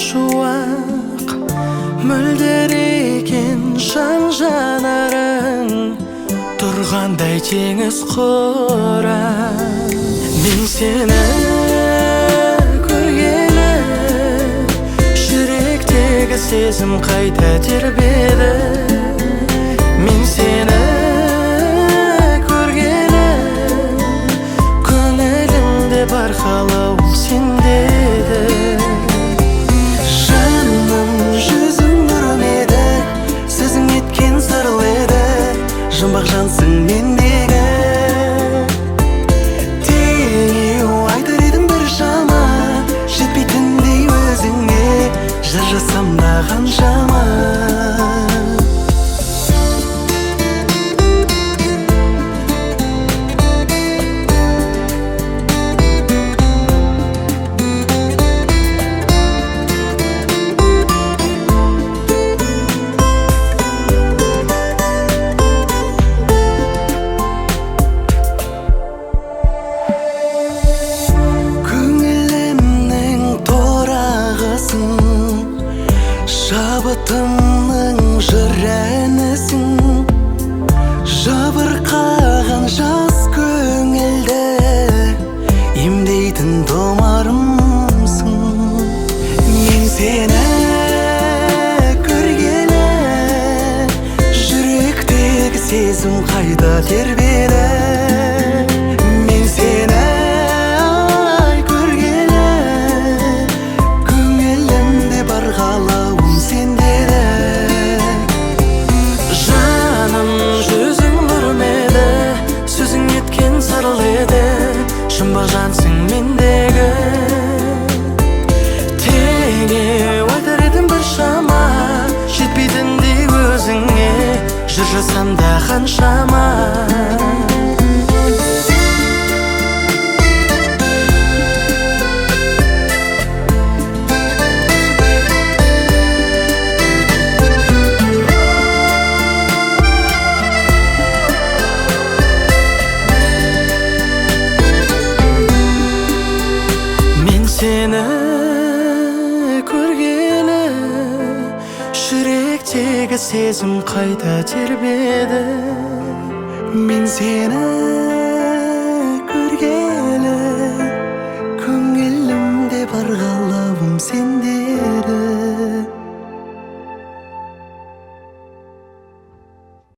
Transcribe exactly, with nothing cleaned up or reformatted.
шуақ мөлдір екен жан жанарың, тұрғандай теңіз қора. Мен сені көргелі жүректегі сезім қайта тербеді. Мен сені көргелі көңілімде бар қалауым сендеді. Жаным жүзің нұрым еді, сөзің еткен сырлы еді, жұмбақ жансың мендегі. Теңеу айтар едім бір шама, жетпейтіндей өзіңе, жыр жасам да қаншама. Шабытымның жыр әнісің, жабырқаған жас көңілді емдейтін тұмарымсың. Мен сені көргелі жүректегі сезім қайта тербеді. Мен сені көргелі көңілімде бар қалауым сендеді. Жаным жүзің нұрым еді, сөзің еткен сырлы еді, жұмбақ жансың мендегі. Теңеу айтар едім бір шама, жетпейтіндей өзіңе, жыр жасам да қаншама. Сені көргелі жүректегі сезім қайта тербеді. Мен сені көргелі көңілімде бар қалауым сендеді.